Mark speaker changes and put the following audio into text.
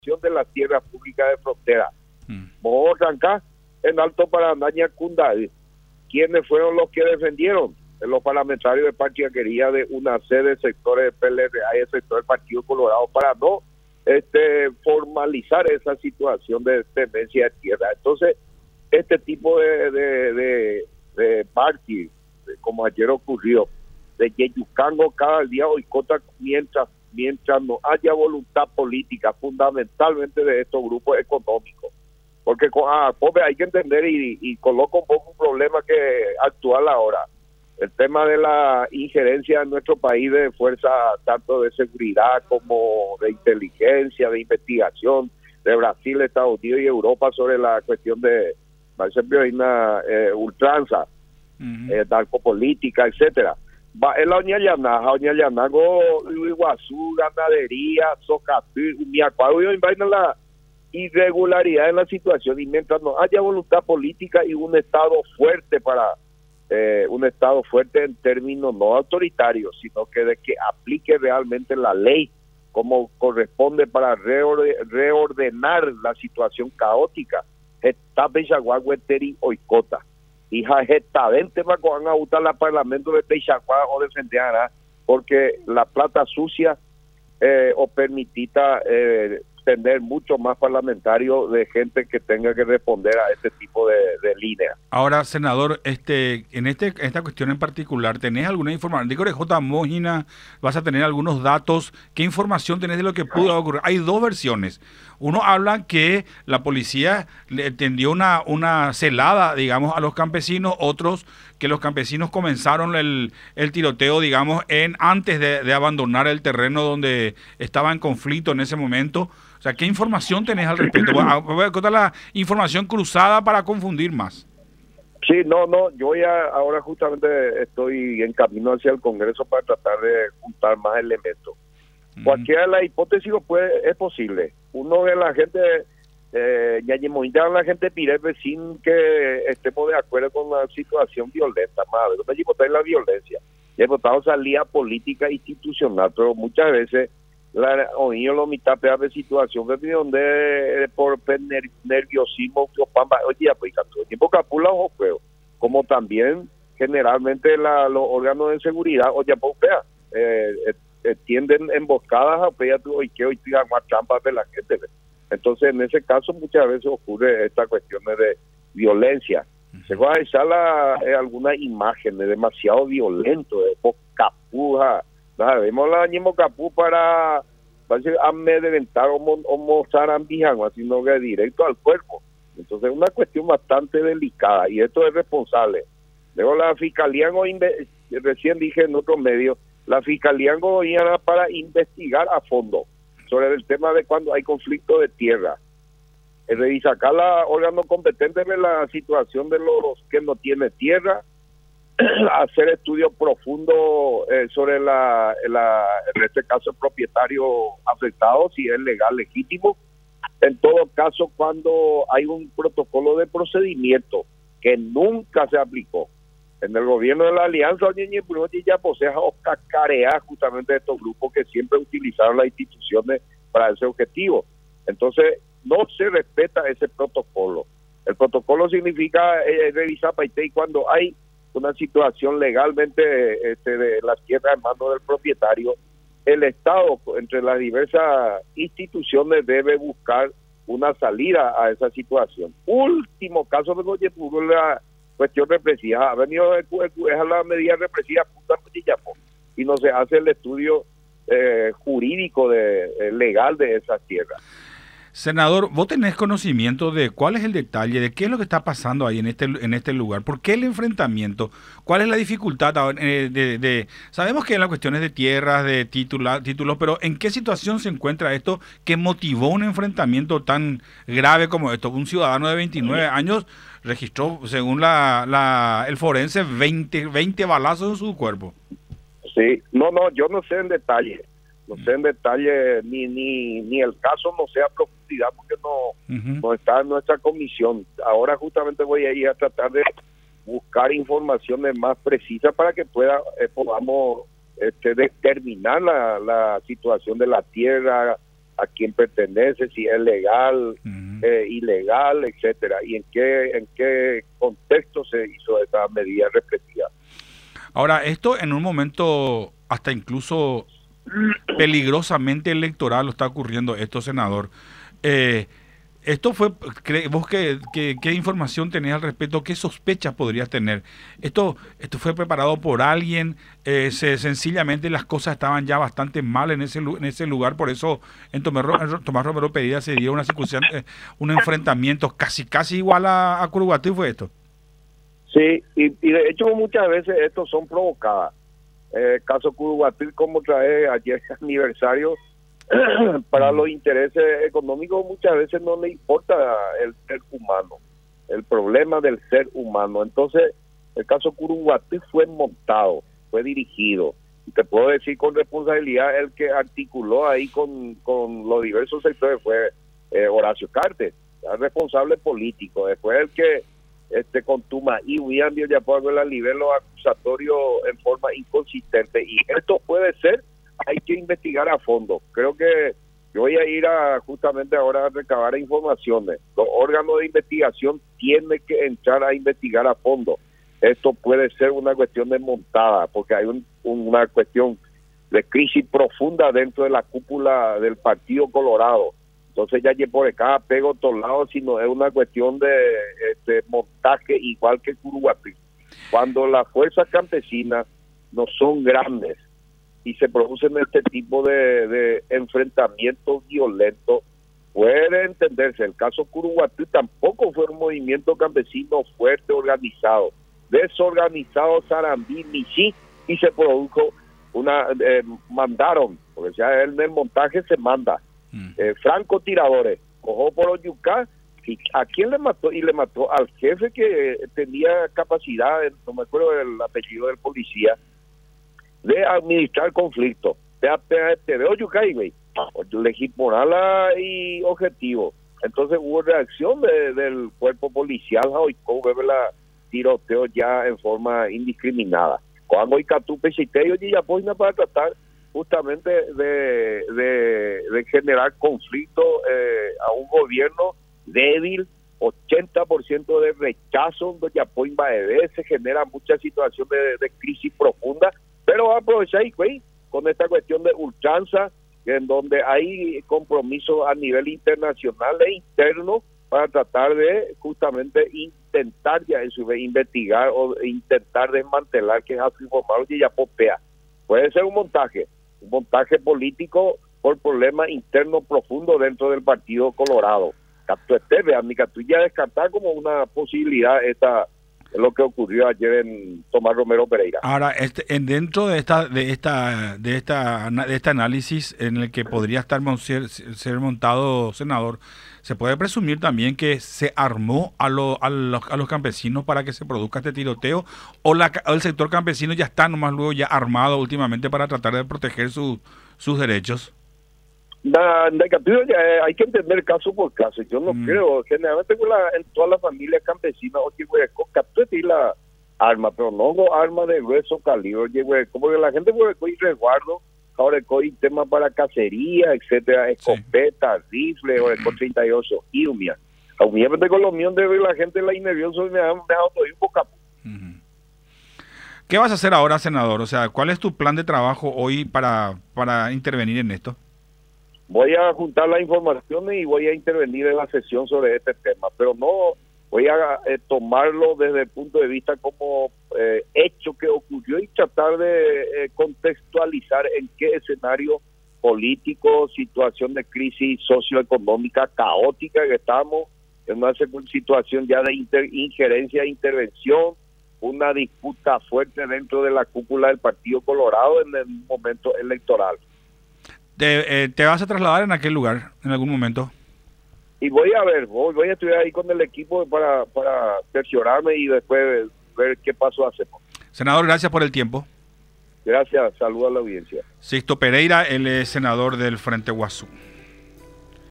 Speaker 1: de las tierras públicas de frontera. Vamos a arrancar en Alto Paraná y Cundaí. ¿Quiénes fueron los que defendieron? Los parlamentarios de Pachaquería de una serie de sectores de PLRA y el sector del Partido Colorado para no formalizar esa situación de tenencia de tierra. Entonces, este tipo de party, como ayer ocurrió, de Yeyucango cada día boicota mientras no haya voluntad política, fundamentalmente de estos grupos económicos. Porque pobre, hay que entender y coloca un poco un problema que actual ahora. El tema de la injerencia en nuestro país de fuerza tanto de seguridad como de inteligencia, de investigación, de Brasil, Estados Unidos y Europa sobre la cuestión de una ultranza, narcopolítica, etcétera. En la Oñayanago, Iguazú, ganadería, Socapí, Miacuado, y vaina la irregularidad en la situación, y mientras no haya voluntad política y un Estado fuerte un Estado fuerte en términos no autoritarios, sino que de que aplique realmente la ley como corresponde para reordenar la situación caótica. Está Peixaguagueteri Oicota. Hija jetamente para que van a votar al Parlamento de Peixaguá o defenderá, porque la plata sucia o permitita tener mucho más parlamentarios de gente que tenga que responder a este tipo de líneas.
Speaker 2: Ahora, senador, en esta cuestión en particular, ¿tenés alguna información? Digo, de J. Mógina, vas a tener algunos datos. ¿Qué información tenés de lo que pudo ocurrir? Hay dos versiones. Uno habla que la policía le tendió una celada, digamos, a los campesinos. Otros que los campesinos comenzaron el tiroteo, digamos, antes de abandonar el terreno donde estaba en conflicto en ese momento. O sea, ¿qué información tenés al respecto? Voy a contar la información cruzada para confundir más.
Speaker 1: Sí, yo ya ahora justamente estoy en camino hacia el Congreso para tratar de juntar más elementos. Cualquiera de las hipótesis es posible. Uno de la gente, ya la gente pirepe sin que estemos de acuerdo con la situación violenta. Más no me la violencia. He votado salida política institucional, pero muchas veces oído lo mitad de situación que donde por nerviosismo oye pues tiempo capula o juego, como también generalmente los órganos de seguridad oye pues tienden emboscadas a hoy tiran más trampas de la gente. Entonces en ese caso muchas veces ocurre esta cuestión de violencia. Se va a echar algunas imágenes demasiado violentas de capuja. Vemos la Ñemo Capú para amedrentar o mostrar ambijangua, sino que directo al cuerpo. Entonces es una cuestión bastante delicada y esto es responsable. Luego la Fiscalía, recién dije en otros medios, la Fiscalía gobierna para investigar a fondo sobre el tema de cuando hay conflicto de tierra. Revisar cada órgano competente de la situación de los que no tienen tierra, hacer estudios profundos sobre en este caso el propietario afectado, si es legal, legítimo. En todo caso, cuando hay un protocolo de procedimiento que nunca se aplicó en el gobierno de la Alianza, ya posee o cacarea justamente estos grupos que siempre utilizaron las instituciones para ese objetivo. Entonces, no se respeta ese protocolo. El significa revisar paité, y cuando hay una situación legalmente de las tierras en manos del propietario, el Estado, entre las diversas instituciones, debe buscar una salida a esa situación. Último caso de la cuestión represiva, ha venido es la medida represiva y no se hace el estudio jurídico legal de esas tierras.
Speaker 2: Senador, ¿vos tenés conocimiento de cuál es el detalle, de qué es lo que está pasando ahí en este lugar? ¿Por qué el enfrentamiento? ¿Cuál es la dificultad? Sabemos que las cuestiones de tierras, de títulos, pero ¿en qué situación se encuentra esto que motivó un enfrentamiento tan grave como esto? Un ciudadano de 29 años registró, según el forense, 20 balazos en su cuerpo.
Speaker 1: Sí, yo no sé en detalle. No sé en detalle ni el caso, no sé a profundidad porque no está en nuestra comisión. Ahora justamente voy a ir a tratar de buscar informaciones más precisas para que podamos determinar la situación de la tierra, a quién pertenece, si es legal, ilegal, etcétera, y en qué contexto se hizo esa medida represiva.
Speaker 2: Ahora, esto en un momento hasta incluso peligrosamente electoral lo está ocurriendo esto, senador. Esto fue, vos ¿qué información tenés al respecto? ¿Qué sospechas podrías tener? ¿Esto fue preparado por alguien? Sencillamente las cosas estaban ya bastante mal en ese lugar, por eso en Tomás Romero Pereira se dio una circunstancia, un enfrentamiento casi igual a Curuguatí, ¿fue esto?
Speaker 1: Sí, y de hecho muchas veces estos son provocadas. Caso Curuguatí, como trae ayer aniversario, para los intereses económicos muchas veces no le importa el ser humano, el problema del ser humano. Entonces, el caso Curuguatí fue montado, fue dirigido. Y te puedo decir con responsabilidad, el que articuló ahí con los diversos sectores fue Horacio Cartes, el responsable político. Después el que con Tuma y William ya puede ver el nivel acusatorio en forma inconsistente. Y esto puede ser, hay que investigar a fondo. Creo que yo voy a ir justamente ahora a recabar informaciones. Los órganos de investigación tienen que entrar a investigar a fondo. Esto puede ser una cuestión desmontada, porque hay una cuestión de crisis profunda dentro de la cúpula del Partido Colorado. Entonces ya por acá pego a todos lados, sino es una cuestión de montaje igual que Curuguatí. Cuando las fuerzas campesinas no son grandes y se producen este tipo de enfrentamientos violentos, puede entenderse. El caso Curuguatí tampoco fue un movimiento campesino fuerte, organizado. Desorganizado Sarandí, Michi, y se produjo mandaron, porque ya en el montaje se manda, francotiradores, cojó por Oyucá, y ¿a quién le mató? Y le mató al jefe que tenía capacidad, no me acuerdo del apellido del policía, de administrar conflictos. Te veo Yucay, güey, legimoral y objetivo. Entonces hubo reacción del cuerpo policial, hoy la tiroteo ya en forma indiscriminada. Cuando hay catupe y ya ponen para tratar justamente de generar conflicto a un gobierno débil, 80% de rechazo, donde apoya se genera mucha situación de crisis profunda, pero va a aprovechar güey, con esta cuestión de ultranza, en donde hay compromiso a nivel internacional e interno para tratar de justamente intentar ya en su vez investigar o intentar desmantelar que es así informado y ya popea. Puede ser un montaje político por problemas internos profundos dentro del Partido Colorado. Tú ya descartar como una posibilidad lo que ocurrió ayer en Tomás Romero Pereira.
Speaker 2: Ahora, dentro de este análisis en el que podría estar ser montado, senador, se puede presumir también que se armó a los campesinos para que se produzca este tiroteo, o el sector campesino ya está nomás luego ya armado últimamente para tratar de proteger sus derechos.
Speaker 1: Hay que entender caso por caso. Yo no creo, generalmente en todas las familias campesinas, capture la arma, pero no arma de grueso calibre, como que la gente puede resguardo, ahora hay tema para cacería, etcétera, escopeta, rifle, o el 38, y obviamente con los míos de la gente la nervioso y me ha dejado un poco.
Speaker 2: ¿Qué vas a hacer ahora, senador? O sea, ¿cuál es tu plan de trabajo hoy para intervenir en esto?
Speaker 1: Voy a juntar las informaciones y voy a intervenir en la sesión sobre este tema, pero no voy a tomarlo desde el punto de vista como hecho que ocurrió y tratar de contextualizar en qué escenario político, situación de crisis socioeconómica caótica que estamos, en una situación ya de injerencia e intervención, una disputa fuerte dentro de la cúpula del Partido Colorado en el momento electoral.
Speaker 2: ¿Te vas a trasladar en aquel lugar en algún momento?
Speaker 1: Y voy a estudiar ahí con el equipo para cerciorarme y después ver qué paso hacemos.
Speaker 2: Senador, gracias por el tiempo.
Speaker 1: Gracias, saludos a la audiencia.
Speaker 2: Sixto Pereira, él es senador del Frente Guasú.